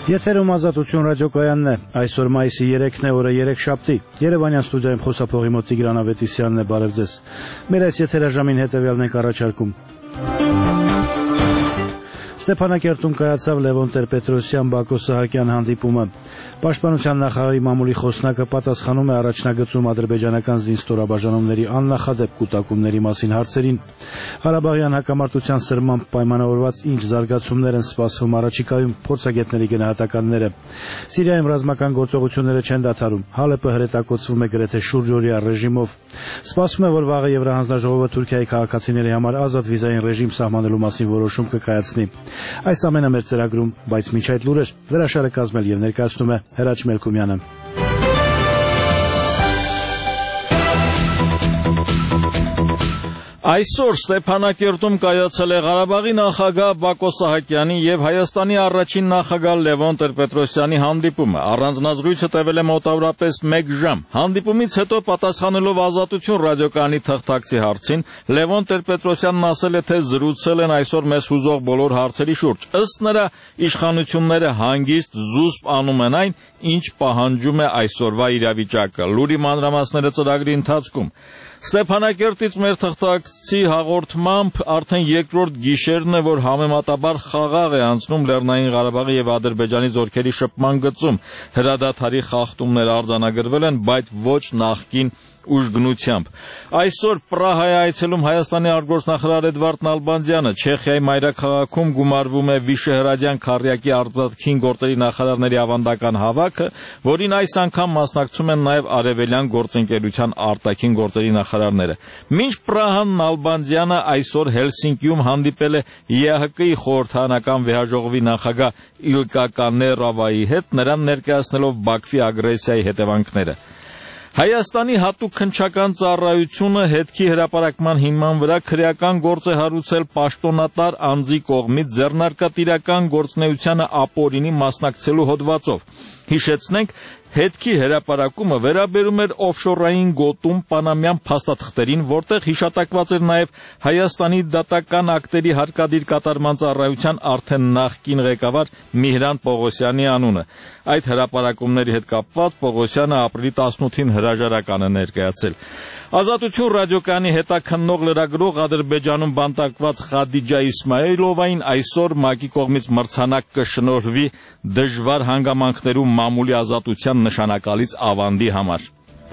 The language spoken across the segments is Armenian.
Եթերում ազատություն ռադիոկայանն է, այսօր մայիսի 3-ն է, օրը 3 շաբթի, Երևանյան ստուդիայում խոսափողի մոտ Տիգրան Ավետիսյանն է, բարև ձեզ, մեր այս եթերաժամին հետևյալն ենք առաջարկում։ Ստեփանակերտում կայացավ Լևոն Տեր-Պետրոսյան Բակո Սահակյան հանդիպումը։ Պաշտպանության նախարարի մամուլի խոսնակը պատասխանում է առաջնագծում ադրբեջանական զինստորաբաժանումների աննախադեպ կուտակումների մասին հարցերին։ Ղարաբաղյան հակամարտության սրմամբ պայմանավորված ինչ զարգացումներ են սպասվում առաջիկայում, փորձագետների գնահատականները։ Սիրիայում ռազմական գործողությունները չեն դադարում, Հալեպը հրետակոծվում է գրեթե շուրջօրյա ռեժիմով։ Սպասվում է, որ վաղը Եվրահանձնաժողովը Թուրքիայի քաղաքացիների համար ազատ վիզային ռեժիմ սահմանելու մասին որոշում կկայացնի։ Այս ամենը մեր ծրագրում, բայց մինչ այդ լուրեր հրաշալը կազմել եւ ներկայացնում է Հրաչ Մելքումյանը։ Այսօր Ստեփանակերտում կայացել է Ղարաբաղի նախագահ Բակո Սահակյանի եւ Հայաստանի առաջին նախագահ Լևոն Տեր-Պետրոսյանի հանդիպումը։ Առանձնազրույցը տևել է մոտավորապես 1 ժամ։ Հանդիպումից հետո պատասխանելով Ազատություն ռադիոկայանի թղթակցի հարցին, Լևոն Տեր-Պետրոսյանն ասել է, թե զրուցել են այսօր մեզ հուզող բոլոր հարցերի շուրջ։ Ըստ նրա, իշխանությունները հանգիստ զուսպ անում են այն, ինչ պահանջում է այսօրվա իրավիճակը։ Լուրի մանրամասները ծրագրի ընթացքում։ Ստեփանակերտից մեր թղթակցի հաղորդմամբ արդեն երկրորդ գիշերն է, որ համեմատաբար խաղաղ է անցնում Լեռնային Ղարաբաղի եւ Ադրբեջանի զորքերի շփման գծում։ Հրադադարի խախտումներ արձանագրվել են, բայց ոչ նախկին ուժգնությամբ։ Այսօր Պրահա է այցելում Հայաստանի արտգործնախարար Էդվարդ Նալբանդյանը, Չեխիայի մայրաքաղաքում գումարվում է Վիշեհրադյան քառյակի արտաքին գործերի նախարարների ավանդական հավաքը, որին այս անգամ մասնակցում են նաև արևելյան գործընկերության արտաքին գործերի նախարարները։ Մինչ Պրահան Նալբանդյանը այսօր Հելսինկիում հանդիպել է ԵԱՀԿ-ի խորհրդարանական վեհաժողովի նախագահ Իլկա Կաներավայի հետ, նրան ներկայացնելով Բաքվի ագրեսիայի հետևանքները։ Հայաստանի հատուկ քննչական ծառայությունը հետքի հրապարակման հիման վրա քրեական գործ է հարուցել պաշտոնատար անձի կողմից ձեռնարկատիրական գործունեությանը ապօրինի մասնակցելու հոդվածով։ Հիշեցնենք, հետքի հրապարակումը վերաբերում էր օֆշորային գոտում պանամյան փաստաթղթերին, որտեղ հիշատակված էր նաև Հայաստանի դատական ակտերի հարկադիր կատարման ծառայության արդեն նախկին ղեկավար Միհրան Պողոսյանի անունը։ Այդ հրապարակումների հետ կապված Պողոսյանը ապրիլի 18-ին հրաժարական է ներկայացրել։ Ազատություն ռադիոկայանի հետաքննող լրագրող Ադրբեջանում բանտարկված Խադիջա Իսմայիլովային այսօր ՄԱԿ-ի կողմից մրցանակ կշնորհվի դժվար հանգամանքներում մամուլի ազատության նշանակալից ավանդի համար։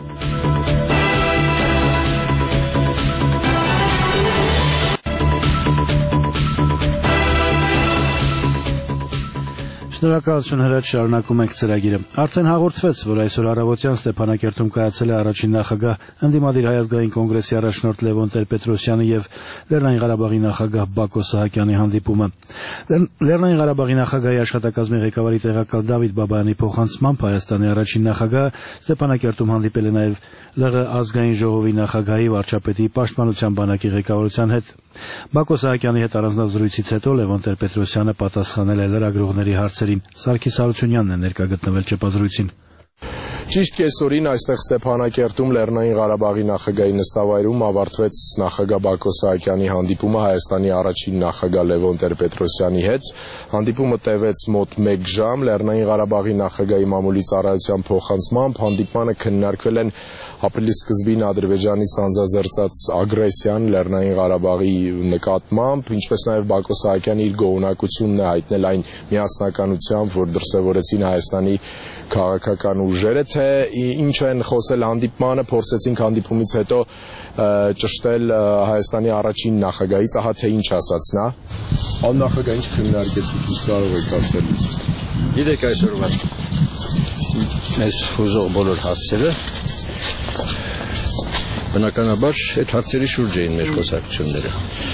Շնորհակալություն Հրաչ, շարունակում ենք ծրագիրը։ Արդեն հաղորդվեց, որ այսօր առավոտյան Ստեփանակերտում կայացել է առաջին նախագահ ընդդիմադիր Հայազգային կոնգրեսի առաջնորդ Լևոն Տեր-Պետրոսյանի եւ Լեռնային Ղարաբաղի նախագահ Բակո Սահակյանի հանդիպումը։ Լեռնային Ղարաբաղի նախագահի աշխատակազմի ղեկավարի տեղակալ Դավիթ Բաբայանի փոխանցմամբ Հայաստանի առաջին նախագահը Ստեփանակերտում հանդիպել է նաեւ ԼՂ ազգային ժողովի նախագահի վարչապետի պաշտպանության բանակի ղեկավարության հետ։ Բակո Սահակյանի հետ առանձնազրույցից հետո Լևոն Տեր-Պետրոսյանը պատասխանել է լրագրողների հարցերին։ Սարգիս Հարությունյանն է ներկա գտնվել ճեպազրույցին։ Ճիշտ կեսօրին այստեղ Ստեփանակերտում Լեռնային Ղարաբաղի նախագահի նստավայրում ավարտվեց նախագահ Բակո Սահակյանի հանդիպումը Հայաստանի առաջին նախագահ Լևոն Տեր-Պետրոսյանի հետ։ Հանդիպումը տևեց մոտ 1 ժամ։ Լեռնային Ղարաբաղի նախագահի մամուլի ծառայության փոխանցմամբ հանդիպմանը քննարկվել են ապրիլի սկզբին Ադրբեջանի սանձազերծած ագրեսիան Լեռնային Ղարաբաղի նկատմամբ, ինչպես նաև Բակո Սահակյանը իր գոհունակությունն է հայտնել այն միասնականությամբ, որ դրսևորեցին Հայաստանի քաղաքական ուժերը, թե ինչ են խոսել հանդիպմանը, փորձեցինք հանդիպումից հետո ճշտել Հայաստանի առաջին նախագահից, ահա թե ինչ ասաց նա։ Աննախագահ ինչ քննարկեցիք, ինչ կարող եք ասել։ Գիտեք այսօրվա մեզ հուզող բոլոր հարցերը բնականաբար այդ հարցերի շուրջ էին մեր խոսակցությունները։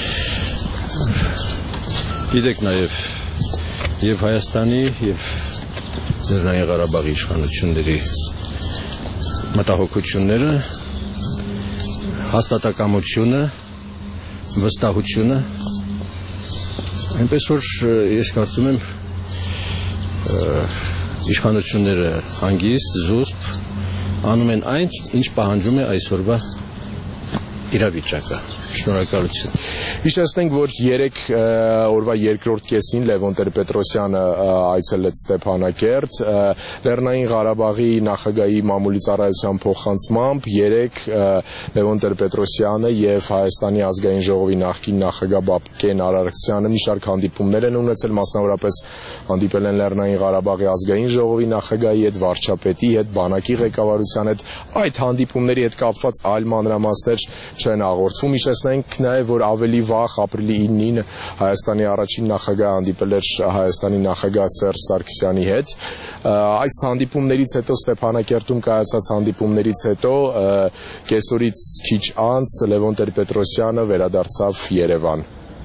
Գիտեք նաև եւ Հայաստանի եւ Լեռնային Ղարաբաղի իշխանությունների մտահոգությունները, հաստատակամությունը, վստահությունը, այնպես որ ես կարծում եմ իշխանությունները հանգիստ, զուսպ անում են այն, ինչ պահանջում է այսօրվա իրավիճակը։ Շնորհակալություն։ Հիշեցնենք, որ 3 օրվա երկրորդ կեսին Լևոն Տեր-Պետրոսյանը այցելեց Ստեփանակերտ, Լեռնային Ղարաբաղի նախագահի մամուլի ծառայության փոխանցմամբ 3 Լևոն Տեր-Պետրոսյանը եւ Հայաստանի ազգային ժողովի նախկին նախագահ Բաբկեն Արարքցյանը մի շարք հանդիպումներ են ունեցել, մասնավորապես հանդիպել են Լեռնային Ղարաբաղի ազգային ժողովի նախագահի հետ, վարչապետի հետ, բանակի ղեկավարության հետ, այդ հանդիպումների հետ կապված այլ մանրամասներ չեն հաղորդվում։ Հիշեցնենք նաև, որ ավելի վաղ ապրիլի 9-ին Հայաստանի առաջին նախագահը հանդիպել էր Հայաստանի նախագահ Սերժ Սարգսյանի հետ։ Այս հանդիպումներից հետո Ստեփանակերտում կայացած հանդիպումներից հետո կեսօրից քիչ անց Լևոն Տեր-Պետրոսյանը վերադարձավ Երևան։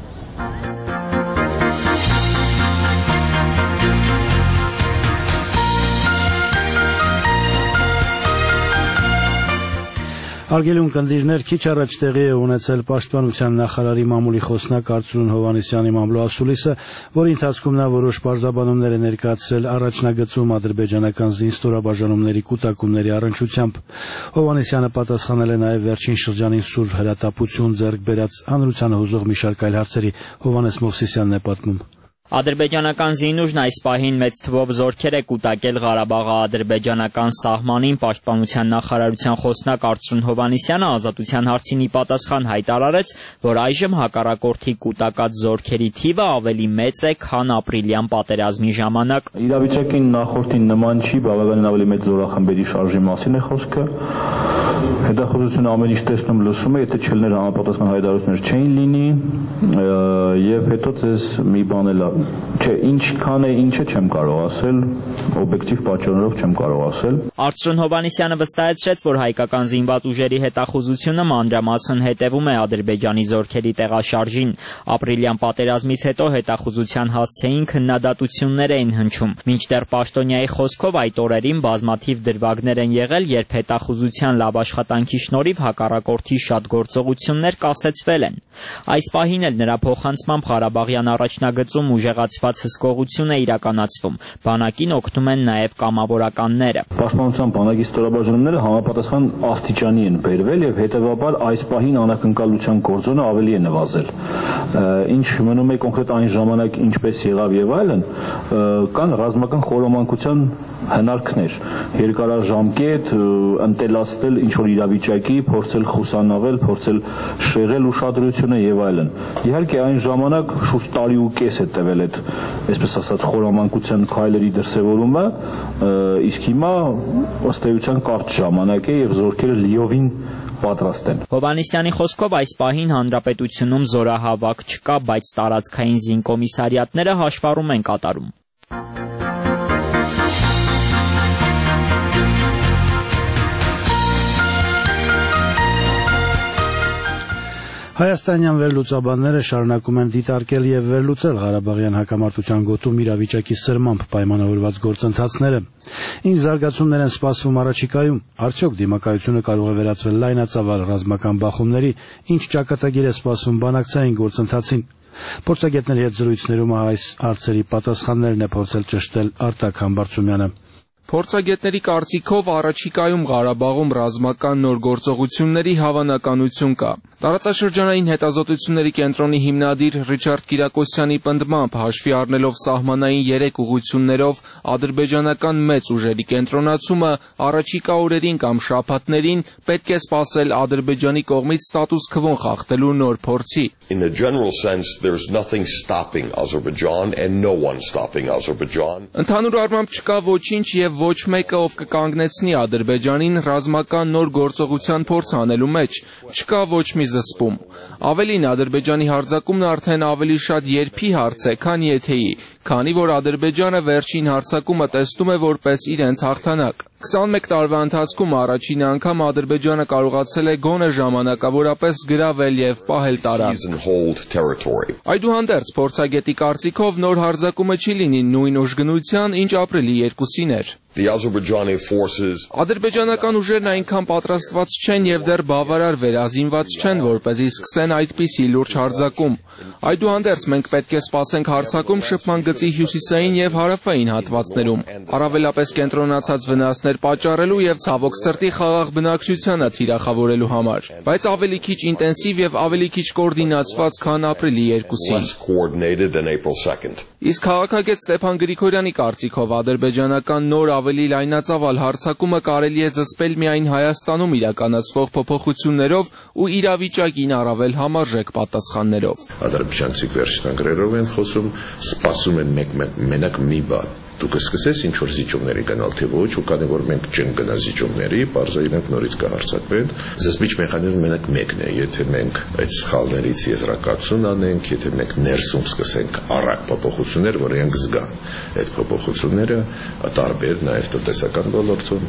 Արգելուն կնդիրներ քիչ առաջ տեղի է ունեցել Պաշտպանության նախարարի մամուլի խոսնակ Արծրուն Հովհաննիսյանի մամլոասուլիսը, որի ընթացքում նա որոշ պարզաբանումներ է ներկայացրել առաջնագծում ադրբեջանական զինստորաբաժանումների կուտակումների առնչությամբ։ Հովհաննիսյանը պատասխանել է նաև վերջին շրջանին սուր հրատապություն ձեռք բերած հանրությանը հուզող մի շարք այլ հարցերի։ Հովհաննես Մովսիսյանն է պատմում։ Ադրբեջանական զինուժն այս պահին մեծ թվով զորքեր է կուտակել Ղարաբաղի-ադրբեջանական սահմանին։ Պաշտպանության նախարարության խոսնակ Արծրուն Հովհաննիսյանը ազատության հարցին ի պատասխան հայտարարեց, որ այժմ հակառակորդի կուտակած զորքերի թիվը ավելի մեծ է, քան ապրիլյան պատերազմի ժամանակ։ Իրավիճակին նախորդին նման չի, բավականին ավելի մեծ զորախմբերի շարժի մասին է խոսքը։ Հետախուզությունը ամեն ինչ տեսնում լսում է, եթե չլներ համապատասխան հայտարարություններ չէին լինի, եւ հետո ձեզ մի բան էլ չէ, ինչքան է, ինչը չեմ կարող ասել, օբյեկտիվ պատճառներով չեմ կարող ասել։ Արծրուն Հովհաննիսյանը վստահեցրեց, որ հայկական զինված ուժերի հետախուզությունը մանրամասն հետևում է Ադրբեջանի զորքերի տեղաշարժին։ Ապրիլյան պատերազմից հետո հետախուզության հասցեին քննադատություններ էին հնչում։ Մինչդեռ Պաշտոնյայի խոսքով այդ օրերին բազմաթիվ դրվագներ են եղել, երբ հետախուզության լավ աշխատանքի շնորհիվ հակառակորդի շատ գործողություններ կասեցվել են։ Այս պահին էլ նրա փոխանցմամբ Ղարաբաղյան առաջնագծում ուժեղացված հսկողություն է իրականացվում։ Բանակին օգնում են նաև կամավորականները։ Պաշտպանության բանակի ստորաբաժանումները համապատասխան աստիճանի են բերվել եւ հետեւաբար այս պահին անակնկալության կորձոնը ավելի է նվազել։ Ինչ մնում է կոնկրետ այն ժամանակ ինչպես եղավ եւ այլն, կան ռազմական խորամանկության հնարքներ, երկարաժամկետ ընտելացնել ինչ որ իրավիճակի, փորձել խուսանավել, փորձել շեղել ուշադրությունը եւ այլն։ Իհարկե այն ժամանակ շուրջ տարի ու կես է տևել այդ, այսպես ասած, խորամանկության քայլերի դրսևորումը, իսկ հիմա ըստ էության կարճ ժամանակ է եւ զորքերը լիովին պատրաստ են։ Հովհաննիսյանի խոսքով այս պահին հանրապետությունում զորահավաք չկա, բայց տարածքային զինկոմիսարիատները հաշվառում են կատարում։ Հայաստանյան վերլուծաբանները շարունակում են դիտարկել եւ վերլուծել Ղարաբաղյան հակամարտության գոտում իրավիճակի սրմամբ պայմանավորված գործընթացները։ Ինչ զարգացումներ են սպասվում առաջիկայում, արդյոք դիմակայությունը կարող է վերածվել լայնածավալ ռազմական բախումների, ինչ ճակատագիր է սպասվում բանակցային գործընթացին։ Փորձագետների հետ զրույցներում այս հարցերի պատասխաններն է փորձել ճշտել Արտակ Համբարձումյանը։ Փորձագետների կարծիքով առաջիկայում Ղարաբաղում ռազմական նոր գործողությունների հավանականություն կա։ Տարածաշրջանային հետազոտությունների կենտրոնի հիմնադիր Ռիչարդ Կիրակոսյանի պնդմամբ հաշվի առնելով սահմանային 3 ուղղություններով ադրբեջանական մեծ ուժերի կենտրոնացումը առաջիկա օրերին կամ շաբաթներին պետք է սպասել Ադրբեջանի կողմից ստատուս քվոն խախտելու նոր փորձի։ In a general sense, there's nothing stopping Azerbaijan and no one stopping Azerbaijan. Ընդհանուր առմամբ չկա ոչինչ եւ ոչ մեկը, ով կկանգնեցնի Ադրբեջանին ռազմական նոր գործողության փորձ անելու մեջ։ Չկա ոչ մի զսպում։ Ավելին, Ադրբեջանի հարձակումն արդեն ավելի շատ երբի հարց է, քան եթեի, քանի որ Ադրբեջանը վերջին հարձակումը տեսնում է որպես իրենց հաղթանակ։ 21 տարվա ընթացքում առաջին անգամ Ադրբեջանը կարողացել է գոնե ժամանակավորապես գրավել եւ պահել տարածք։ Այդուհանդերձ, փորձագետի կարծիքով նոր հարձակումը չի լինի նույն ուժգնության, ինչ ապրիլի 2-ին էր։ The Azerbaijani forces Ադրբեջանական ուժերն այնքան պատրաստված չեն եւ դեռ բավարար վերազինված չեն, որպեսզի սկսեն այդպիսի լուրջ հարձակում։ Այդուհանդերձ մենք պետք է սպասենք հարձակում շփման գծի հյուսիսային եւ հարավային հատվածներում, առավելապես կենտրոնացած վնասներ պատճառելու եւ ցավոք սրտի խաղաղ բնակչությանը թիրախավորելու համար, բայց ավելի քիչ ինտենսիվ եւ ավելի քիչ կոորդինացված, քան ապրիլի 2-ին։ Իսկ քաղաքագետ Ստեփան Գրիգորյանի կարծիքով ադրբեջանական նոր ավելի լայնածավալ հարձակումը կարելի է զսպել միայն Հայաստանում իրականացվող փոփոխություններով ու իրավիճակին առավել համարժեք պատասխաններով։ Ադրբեջանցիք վերջնագրերով են խոսում, սպասում են մենակ մի բան։ Դուք սկսես ինչ որ զիջումների գնալ թե ոչ, ու քանի որ մենք չենք գնա զիջումների, բարձր իրենք նորից կհարձակվեն։ Զսպիչ մեխանիզմը մենակ մեկն է, եթե մենք այդ սխալներից եզրակացություն անենք, եթե մենք ներսում սկսենք առակ փոփոխություններ, որ իրենք զգան, այդ փոփոխությունները տարբեր նաև տնտեսական ոլորտում։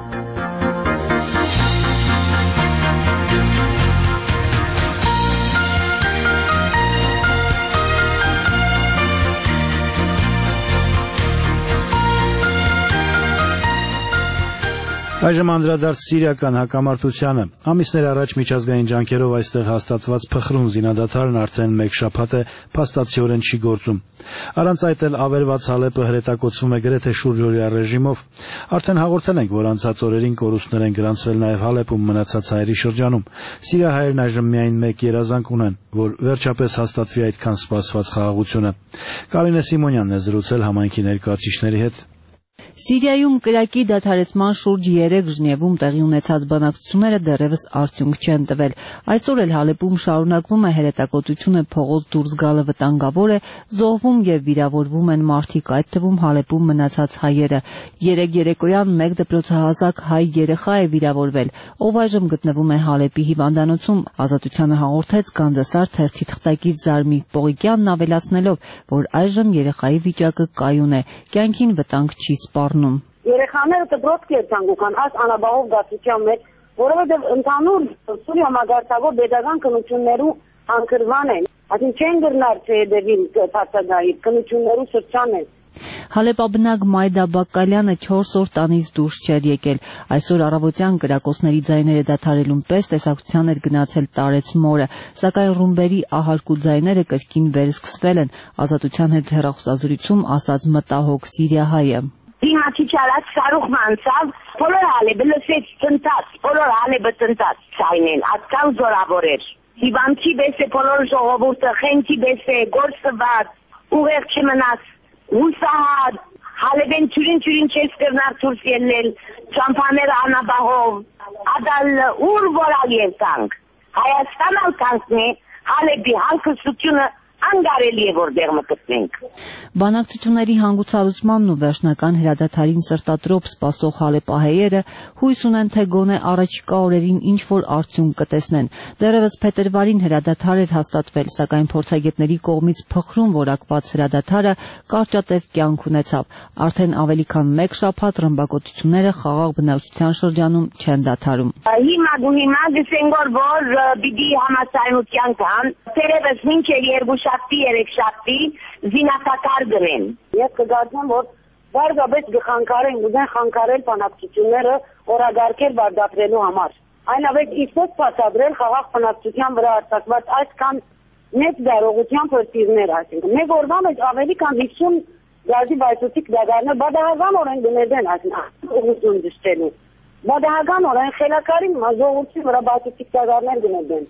Այժմ անդրադարձ սիրիական հակամարտությանը։ Ամիսներ առաջ միջազգային ջանքերով այստեղ հաստատված փխրուն զինադադարն արդեն մեկ շաբաթ է փաստացիորեն չի գործում։ Առանց այդ էլ ավերված Հալեպը հրետակոծվում է գրեթե շուրջօրյա ռեժիմով։ Արդեն հաղորդել ենք, որ անցած օրերին կորուստներ են գրանցվել նաև Հալեպում մնացած հայերի շրջանում։ Սիրիահայերն այժմ միայն մեկ երազանք ունեն, որ վերջապես հաստատվի այդքան սպասված խաղաղությունը։ Կարինե Սիմոնյանն է զրուցել համայնքի ներկայացուցիչների հետ։ Սիրիայում կրակի դադարեցման շուրջ 3 Ժնևում տեղի ունեցած բանակցությունները դեռևս արդյունք չեն տվել։ Այսօր էլ Հալեպում շարունակվում է հրետակոծությունը, փողոց դուրս գալը վտանգավոր է, զոհվում եւ վիրավորվում են մարդիկ, այդ թվում Հալեպում մնացած հայերը։ Երեկ երեկոյան մեկ դպրոցահասակ հայ երեխա է վիրավորվել, ով այժմ գտնվում է Հալեպի հիվանդանոցում։ Ազատությանը հաղորդեց Գանձասար թերթի թղթակից Զարմիկ Պողիկյանն, ավելացնելով, որ այժմ երեխայի վիճակը կայուն է, կյանքին վտանգ չի սպառնում։ Երեխաները դպրոց կերտան գուքան աս անաբաղով դասության մեջ, որովհետև ընդհանուր Սուրիա համագարտակով pedagogan քննություններու անկրվան են, այսինքն չեն գրնար չհետևին բացադայի քննություններու սրճան են։ Հալեպաբնակ Մայդա Բակալյանը 4 օր տանից դուրս չէր եկել։ Այսօր առավոտյան կրակոցների ձայները դադարելուն պես տեսակցության էր գնացել տարեց մորը, սակայն ռումբերի ահարկու ձայները կրկին վերսկսվել են, Ազատության հետ հեռախոսազրույցում ասաց մտահոգ սիրիահայը։ Դիմացի չարած սարուխ մանցավ, բոլոր Հալեպը լսեց տնտած, բոլոր Հալեպը տնտած ցայնեն, ատկան զորավոր էր։ Հիվանդի պես է բոլոր ժողովուրդը, խենթի պես է, գործված, ուղեղ չմնաց։ Հուսահատ, Հալեպեն չուրին չես կրնար դուրս ելնել, ճամփաները անաբահով, ադալ ուր որալ ելտանք, Հայաստան ալկանքն է, Հալեպի հանգստությունը անգարելի է որտեղ մտցնենք։ Բանակցությունների հանգուցալուծմանն ու վերջնական հրադադարին սրտադրոպ սպասող հալեպահայերը հույս ունեն, թե գոնե առաջիկա օրերին ինչ-որ արդյունք կտեսնեն։ Դեռևս փետրվարին հրադադար էր հաստատվել, սակայն փորձագետների կողմից փխրուն որակված հրադադարը կարճատև կյանք ունեցավ։ Արդեն ավելի քան մեկ շաբաթ ռմբակոծությունները խաղաղ բնակչության շրջանում չեն դադարում։ Հիմա գսենք որ պիտի համաձայնության կան, դեռևս մինչև շաբթի, երեք շաբթի զինատակար գրեն։ Ես կգործեմ, որ բարձրապես գխանկարեն, ուզեն խանկարել բանակցությունները օրագարկել բարդապրելու համար։ Այնավետ իսկոց բացատրել խաղաղ բնակչության վրա արձակված այսքան մեծ դարողությամբ հրթիռներ, այսինքն մեկ օրվա մեջ ավելի քան 50 գազի բայցուցիկ դադարներ բադահական օրեն գնեդեն, այսինքն ուղղություն դստելու։ Բադահական օրեն խելակարին ժողովրդի վրա բայցուցիկ դադարներ գնեդեն։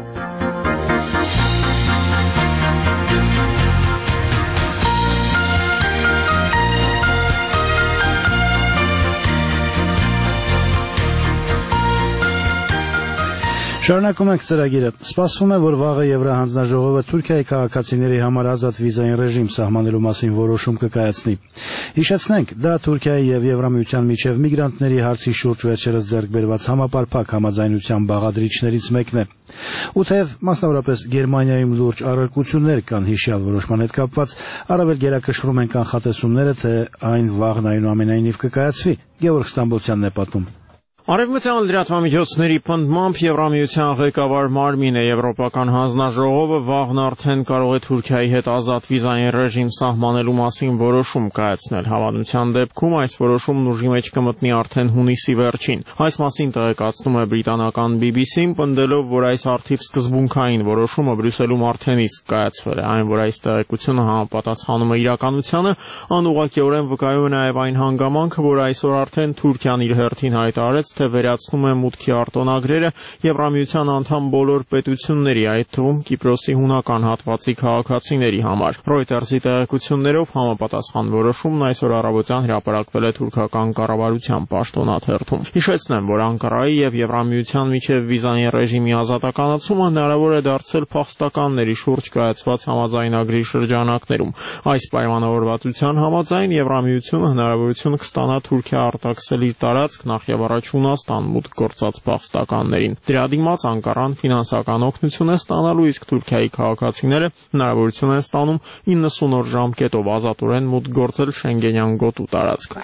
Շարունակում ենք ծրագիրը։ Սպասվում է, որ վաղը Եվրահանձնաժողովը Թուրքիայի քաղաքացիների համար ազատ վիզային ռեժիմ սահմանելու մասին որոշում կկայացնի։ Հիշեցնենք, դա Թուրքիայի եւ Եվրամիության միջև միգրանտների հարցի շուրջ վերջերս ձեռք բերված համապարփակ համաձայնության բաղադրիչներից մեկն է։ Ու թեև մասնավորապես Գերմանիայում լուրջ առարկություններ կան հիշյալ որոշման հետ կապված, առավել գերակշռում են կանխատեսումները, թե այն վաղն այնուամենայնիվ կկայացվի։ Գևորգ Ստամբոլցյանն է պատմում։ Արևմտյան լրատվամիջոցների պնդմամբ Եվրամիության ղեկավար մարմինը Եվրոպական հանձնաժողովը վաղն արդեն կարող է Թուրքիայի հետ ազատ վիզային ռեժիմ սահմանելու մասին որոշում կայացնել։ Հավանության դեպքում այս որոշումն ուժի մեջ կմտնի արդեն հունիսի վերջին։ Այս մասին տեղեկացնում է բրիտանական BBC-ն, պնդելով, որ այս արդիվ սկզբունքային որոշումը Բրյուսելում արդեն իսկ կայացվել է։ Այն, որ այս տեղեկությունը համապատասխանում է իրականությանը, անուղղակիորեն վկայում է նաև այն հանգամանքը, որ այսօր արդեն Թուրքիան իր հերթին հայտարարեց, թե վերացնում է մուտքի արտոնագրերը Եվրամիության անդամ բոլոր պետությունների, այդ թվում Կիպրոսի հունական հատվածի քաղաքացիների համար։ Reuters-ի տեղեկություններով համապատասխան որոշումն այսօր առավոտյան հրապարակվել է թուրքական կառավարության պաշտոնաթերթում։ Հիշեցնեմ, որ Անկարայի եւ Եվրամիության միջև վիզային ռեժիմի ազատականացումը հնարավոր է դարձել փախստականների շուրջ կայացված համաձայնագրի շրջանակներում։ Այս պայմանավորվածության համաձայն Եվրամիությունը հնարավորություն կստանա Թուրքիա արտաքսել իր տարածք նախ եւ առաջ Հունաստան մուտք գործած փախստականներին։ Դրա դիմաց Անկարան ֆինանսական օգնություն է ստանալու, իսկ Թուրքիայի քաղաքացիները հնարավորություն են ստանում 90 օր ժամկետով ազատորեն մուտք գործել Շենգենյան գոտու տարածք։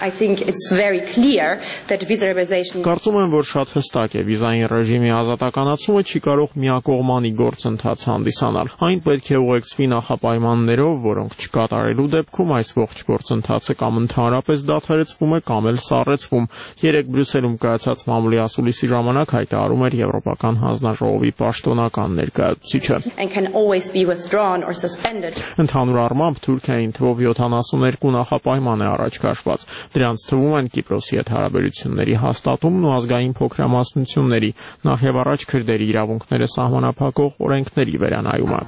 Կարծում եմ, որ շատ հստակ է, վիզային ռեժիմի ազատականացումը չի կարող միակողմանի գործընթաց հանդիսանալ։ Այն պետք է ուղեկցվի նախապայմաններով, որոնք չկատարելու դեպքում այս ողջ գործընթացը կամ ընդհանրապես դադարեցվում է, կամ էլ սառեցվում։ Երեկ Բրյուսելում կայացած մամուլի ասուլիսի ժամանակ հայտարարում էր Եվրոպական հանձնաժողովի պաշտոնական ներկայացուցիչը։ Ընդհանուր առմամբ Թուրքիային թվով 72 նախապայման է առաջ քաշված։ Դրանց թվում են Կիպրոսի հետ հարաբերությունների հաստատումն ու ազգային փոքրամասնությունների, նախ եւ առաջ քրդերի իրավունքները սահմանափակող օրենքների վերանայումը։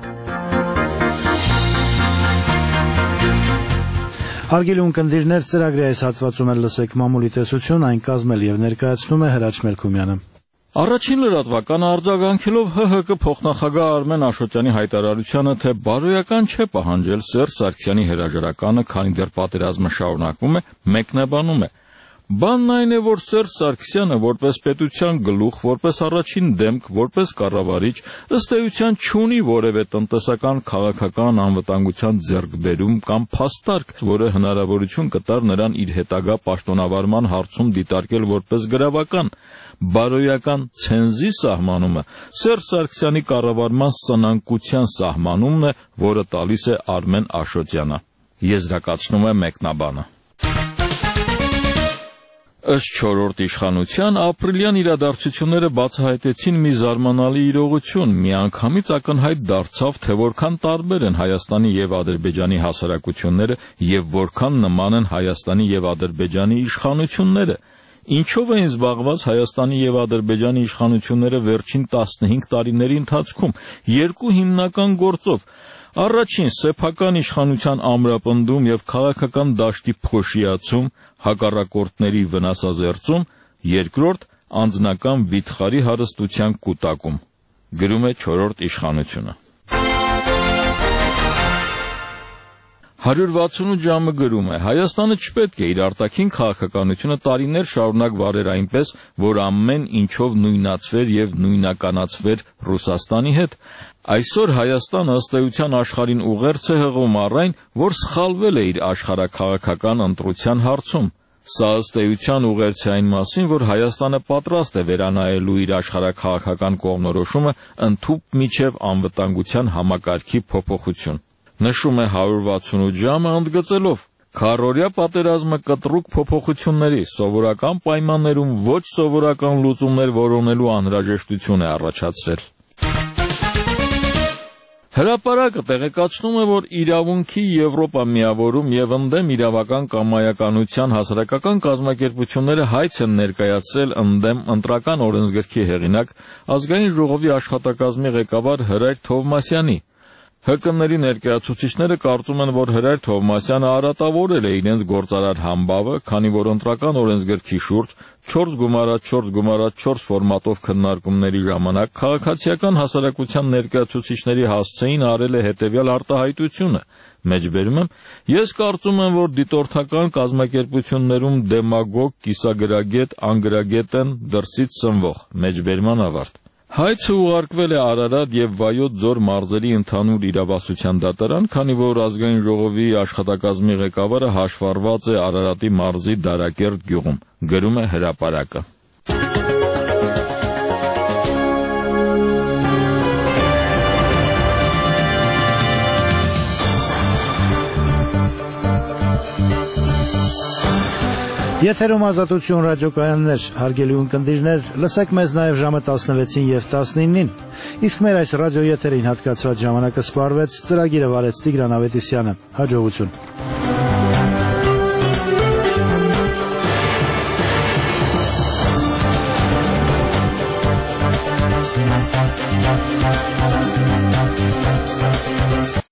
Հարգելի ունկնդիրներ, ծրագրի այս հատվածում էլ լսեք մամուլի տեսություն, այն կազմել եւ ներկայացնում է Հրաչ Մելքումյանը։ Առաջին լրատվականը արձագանքելով ՀՀԿ փոխնախագահ Արմեն Աշոտյանի հայտարարությանը, թե բարոյական չէ պահանջել Սերժ Սարգսյանի հրաժարականը, քանի դեռ պատերազմը շարունակվում է, մեկնաբանում է. Բանն այն է, որ Սերժ Սարգսյանը որպես պետության գլուխ, որպես առաջին դեմք, որպես կառավարիչ, ըստ էության չունի որևէ տնտեսական քաղաքական անվտանգության ձեռքբերում կամ փաստարկ, որը հնարավորություն կտար նրան իր հետագա պաշտոնավարման հարցում դիտարկել որպես գրավական։ Բարոյական ցենզի սահմանումը Սերժ Սարգսյանի կառավարման սնանկության սահմանումն է, որը տալիս է Արմեն Աշոտյանը։ Եզրակացնում է մեկնաբանը։ Ըստ չորրորդ իշխանության ապրիլյան իրադարձությունները բացահայտեցին մի զարմանալի իրողություն։ Միանգամից ակնհայտ դարձավ, թե որքան տարբեր են Հայաստանի եւ Ադրբեջանի հասարակությունները եւ որքան նման են Հայաստանի եւ Ադրբեջանի իշխանությունները։ Ինչով էին զբաղված Հայաստանի եւ Ադրբեջանի իշխանությունները վերջին 15 տարիների ընթացքում։ Երկու հիմնական գործով։ Առաջին սեփական իշխանության ամրապնդում եւ քաղաքական դաշտի փոշիացում, հակառակորդների վնասազերծում, երկրորդ անձնական վիթխարի հարստության կուտակում։ Գրում է չորրորդ իշխանությունը։ 168 ժամը գրում է. Հայաստանը չպետք է իր արտաքին քաղաքականությունը տարիներ շարունակ վարեր այնպես, որ ամեն ինչով նույնացվեր եւ նույնականացվեր Ռուսաստանի հետ։ Այսօր Հայաստանը ըստ էության աշխարհին ուղերձ է հղում առ այն, որ սխալվել է իր աշխարհաքաղաքական ընտրության հարցում։ Սա ըստ էության ուղերձ է այն մասին, որ Հայաստանը պատրաստ է վերանայելու իր աշխարհաքաղաքական կողմնորոշումը ընդհուպ միջև անվտանգության համակարգի փոփոխություն։ Նշում է 168 ժամը ընդգծելով. Քառօրյա պատերազմը կտրուկ փոփոխությունների, սովորական պայմաններում ոչ սովորական լուծումներ որոնելու անհրաժեշտություն է առաջացրել։ Հրապարակը տեղեկացնում է, որ իրավունքի Եվրոպա միավորում եւ ընդդեմ իրավական կամայականության հասարակական կազմակերպությունները հայց են ներկայացրել ընդդեմ ընտրական օրենսգրքի հեղինակ ազգային ժողովի աշխատակազմի ղեկավար Հրայր Թովմասյանի։ ՀԿ-ների ներկայացուցիչները կարծում են, որ Հրայր Թովմասյանը արատավորել է իրենց գործարար համբավը, քանի որ ընտրական օրենսգրքի շուրջ 4x4x4 ֆորմատով քննարկումների ժամանակ քաղաքացիական հասարակության ներկայացուցիչների հասցեին արել է հետևյալ արտահայտությունը. Մեջբերում եմ, ես կարծում եմ, որ դիտորդական կազմակերպություններում դեմագոգ, կիսագրագետ, անգրագետ են դրսից սնվող, մեջբերման ավարտ։ Հայցը ուղարկվել է Արարատ եւ Վայոց ձոր մարզերի ընդհանուր իրավասության դատարան, քանի որ ազգային ժողովի աշխատակազմի ղեկավարը հաշվառված է Արարատի մարզի Դարակերտ գյուղում, գրում է հրապարակը։ Եթերում Ազատություն ռադիոկայաններ, հարգելի ունկնդիրներ, լսեք մեզ նաև ժամը 16-ին եւ 19-ին։ Իսկ մեր այս ռադիոեթերին հատկացված ժամանակը սպառվեց, ծրագիրը վարեց Տիգրան Ավետիսյանը։ Հաջողություն։